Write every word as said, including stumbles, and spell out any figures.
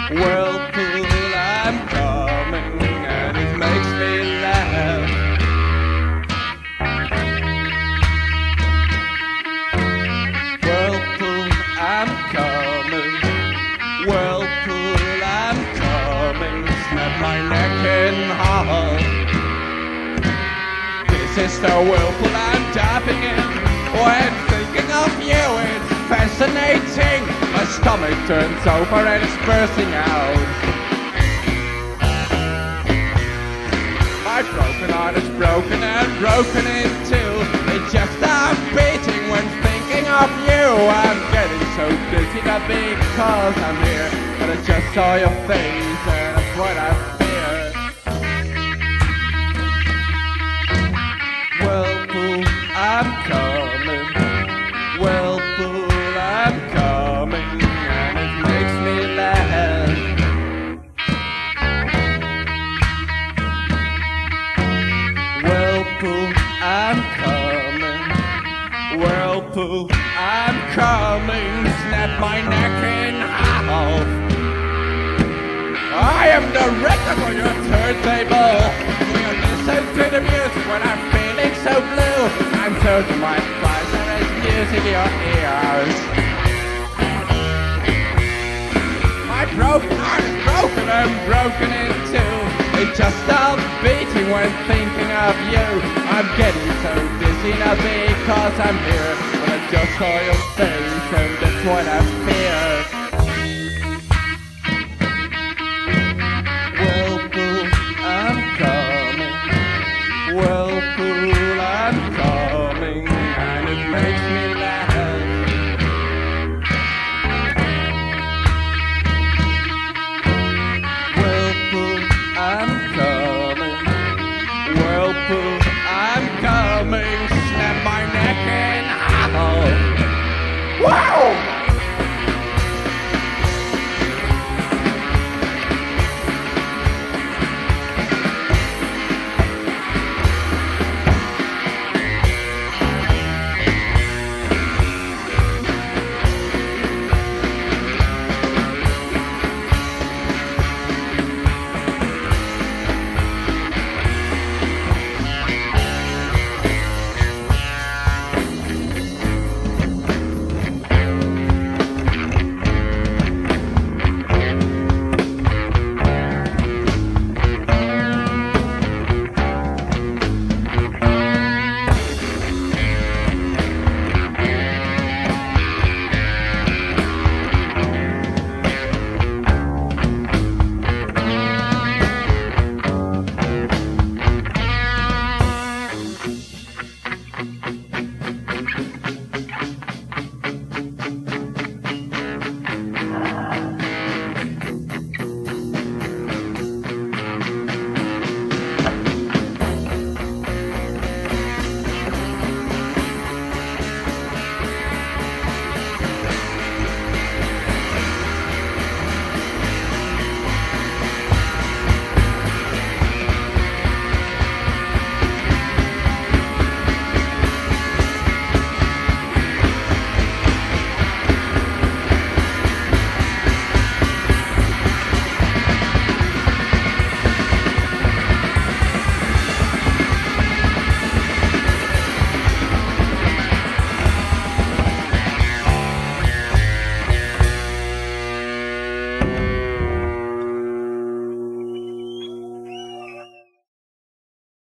Whirlpool, I'm coming, and it makes me laugh. Whirlpool, I'm coming. Whirlpool, I'm coming. Snap my neck in half. This is the whirlpool I'm diving in. When thinking of you, it's fascinating. My stomach turns over and it's bursting out. My broken heart is broken and broken in two. It just stops beating when thinking of you. I'm getting so dizzy not because I'm here, but I just saw your face and that's what I fear. Whirlpool, I'm coming. Whirlpool, I'm coming, and it makes me laugh. Whirlpool, I'm coming. Whirlpool, I'm coming. Snap my neck in half. I am the record for your turntable. We'll listen to the music when I'm feeling so blue. I'm certain my price and there's music in your ears. My broken heart is broken and broken in two. It just stops beating when thinking of you. I'm getting so dizzy not because I'm here, but I just saw your face and that's what I fear.